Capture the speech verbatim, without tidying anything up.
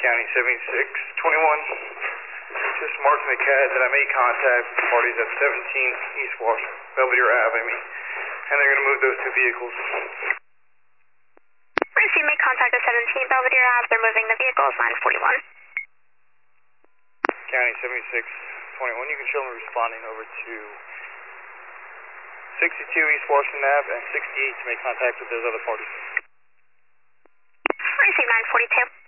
County seventy-six twenty-one. Just marking the C A D that I made contact with parties at seventeen East Wash, Belvedere Ave, I mean. And they're going to move those two vehicles. First, you make contact at seventeen Belvedere Ave. They're moving the vehicles, nine forty-one. County seventy-six twenty-one. You can show me responding over to sixty-two East Washington Ave and sixty-eight to make contact with those other parties. Receive nine forty-two.